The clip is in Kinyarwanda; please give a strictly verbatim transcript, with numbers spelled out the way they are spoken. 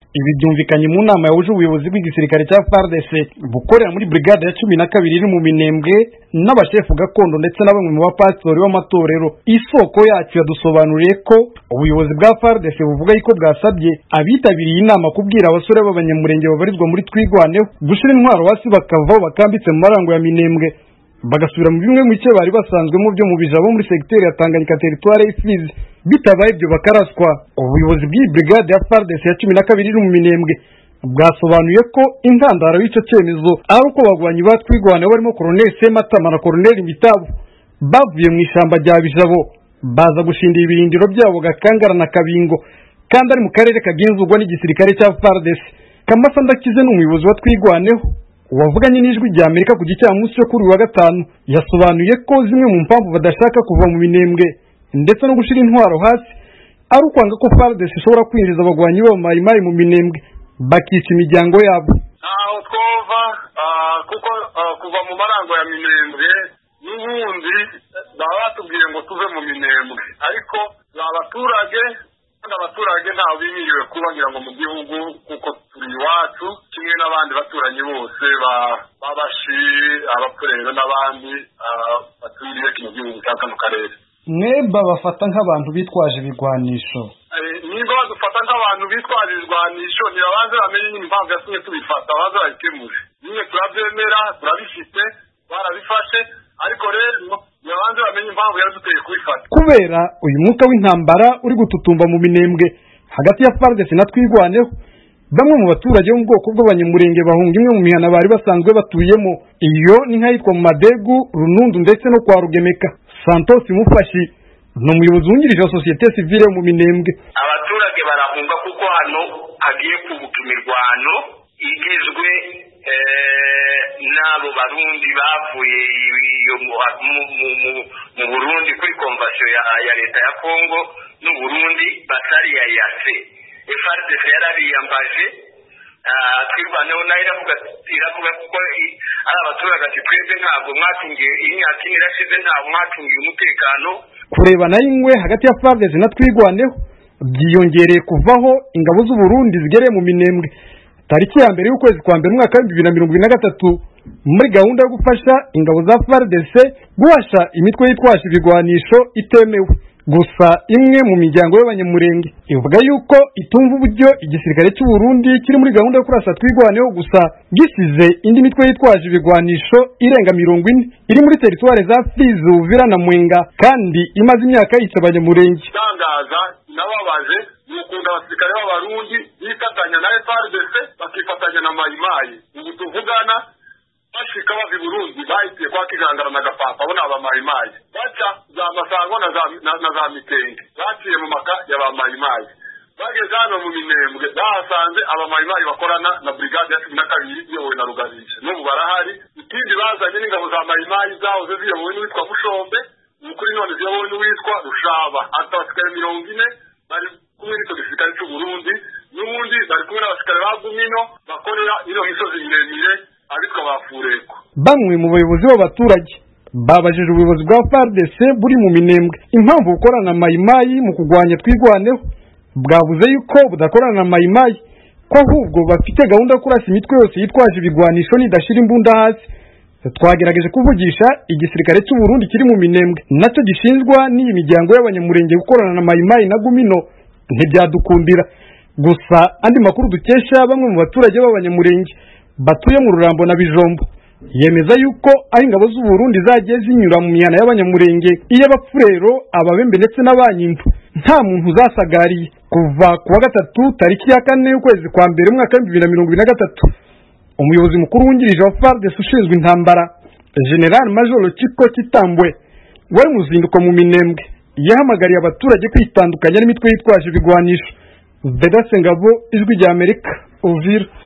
Ibi byumvikanye mu nama yahuje ubuyobozi bw'igisirikare cya F A R D C bukorera muri brigade ya cumi na kabiri iri mu Minembwe n'abashefu gakondo ndetse na bamwe mu bapastori b'amatorero. Isoko yacu yadusobanuriye ko ubuyobozi bwa F A R D C buvuga yuko bwasabye abitabiriye inama kubwira abasore b'abanyamurenge babarizwa muri Twigwaneho gushira intwaro hasi bakavaho bakambitse mu marango ya Minembwe bagasubira mu bimwe mu cyo bari basanzwemo byo mu bijabo muri secteur ya Tanganyika territoire y'Ifizi. Bitabaye ibyo bakaraswa. Ubuyobozi bw'iyi brigade ya F A R D C ya cumi na kabiri iri mu Minembwe bwasobanuye ko intandaro y'icyo cyemezo ari uko bagwanyi ba Twigwaneho barimo Colonel Sematama na Colonel Mitabu bavuye mu ishamba rya Bijabo baza gushindira ibirindiro byabo Gakangara na Kabingo kandi ari mu karere kagenzurwa n'igisirikare cya F A R D C. Kamasa Ndakize n'umuyobozi wa Twigwaneho wavuganye n'ijwi rya Amerika ku gicamunsi cyo kuri wa gatanu yasobanuye ko zimwe mu mpamvu badashaka kuva mu Minembwe ndetse no gushira intwaro hasi ari ukwanga ko F A R D C ishobora kwinjiza abagwanyi bo mayimayi mu Minembwe bakica imiryango yabo. Aho twova kuko kuva mu marango ya Minembwe n'ubundi baba batubwiye ngo tuve mu Minembwe, ariko abaturage n'abaturage ntaho bimiriwe kubagira ngo mu gihugu kuko turi iwacu kimwe n'abandi baturanyi bose babashi abapfurero n'abandi baturiye kino gihugu cya kano karere. Mweba bafata nk'abantu bitwaje ibigwanisho. Niba badufata nk'abantu bitwaje ibigwanisho nibabanze bamenye impamvu yatumye tubifata baza bayikemure. Nyine turabyemera turabifite barabifashe ariko rero nibabanze bamenye impamvu yaduteye kubifata. Kubera uyu mwuka w'intambara uri gututumba mu Minembwe hagati ya F A R D C na Twigwaneho, bamwe mu baturage bo mu bwoko bw'abanyamurenge bahunga imwe mu mihana bari basanzwe batuyemo. Iyo ni nk'ahitwa mu Madegu, Runundu ndetse no kwa Rugemeka. Santos Mufashi ni umuyobozi wungirije wa sosiyete sivile mu Minembwe. Abaturage barahunga kuko hano hagiye kubuka imirwano igizwe n'abo barundi bavuye iyo mu Burundi kuri konvasiyo ya leta ya Kongo n'u Burundi batari ya yase. F A R D C yarabiyambaje Twigwaneho nayo iravuga iravuga kuko ari abaturage ati twebwe ntabwo mwatungiye imyaka ine irashize ntabwo mwatungiye umutekano. Kureba na ingwe hagati ya F A R D C na Twigwaneho byiyongereye kuvaho ingabo z'u Burundi zigereye mu Minembwe tariki ya mbere y'ukwezi kwa mbere mwaka wa bibiri na mirongo ine na gatatu muri gahunda yo gufasha ingabo za F A R D C guhasha imitwe yitwaje ibigwanisho itemewe. Gusa imwe mu miryango y'abanyamurenge ivuga yuko itumva uburyo igisirikare cy'u Burundi kiri muri gahunda yo kurasa Twigwaneho gusa gisize indi mitwe yitwaje ibigwanisho irenga mirongo ine iri muri teritware za Fizi, Uvira na Mwenga kandi imaze imyaka yica abanyamurenge. Tangaza nababaje n'ukunda abasirikare b'abarundi bifatanya na F A R D C bakifatanya na mayimayi. Ubu tuvugana bashika bava i Burundi bahitiye kwa Kigangara na Gapapa bona aba mayimayi baca za Masango na za na, na za Mitenge baciye mu maka ya ba mayimayi bageze hano mu Minembwe bahasanze aba mayimayi bakorana na brigade ya cumi na kabiri iyobowe na Rugabisha n'ubu barahari. Ikindi bazanye n'ingabo za mayimayi zahoze ziyobowe n'uwitwa Mushombe ukuri none ziyobowe n'uwitwa Rushaba abasikare mirongo ine bari kumwe n'icyo gisirikare cy'u Burundi n'ubundi bari kumwe n'abasikare ba Gumino bakorera ino misozi miremire abitwa bafureko. Bamwe mu bayobozi b'abaturage babajije ubuyobozi bwa F A R D C buri mu Minembwe impamvu bukorana na mayimayi mu kugwanya Twigwaneho. Bwavuze yuko budakorana na mayimayi ko ahubwo bafite gahunda yo kurasa imitwe yose yitwaje ibigwanisho nidashira imbunda hasi. Twagerageje kuvugisha igisirikare cy'u Burundi kiri mu Minembwe nacyo gishinzwa n'iyi miryango y'abanyamurenge gukorana na mayimayi na Gumino ntibyadukundira. Gusa andi makuru dukesha bamwe mu baturage b'abanyamurenge batuye mu Rurambo na Bijombo yemeza yuko aho ingabo z'u Burundi zagiye zinyura mu mihana y'abanyamurenge iy'abapfurero, ababembe ndetse n'abanyimpu nta muntu zasagariye. Kuva ku wa gatatu tariki ya kane y'ukwezi kwa mbere mwaka wa bibiri na mirongo ine na gatatu umuyobozi mukuru wungirije wa F A R D C ushinzwe intambara General Major Chiko Kitambwe wari mu ruzinduko mu Minembwe yahamagariye abaturage kwitandukanya n'imitwe yitwaje ibigwanisho. Vedaste Ngabo, Ijwi rya Amerika, Uvira.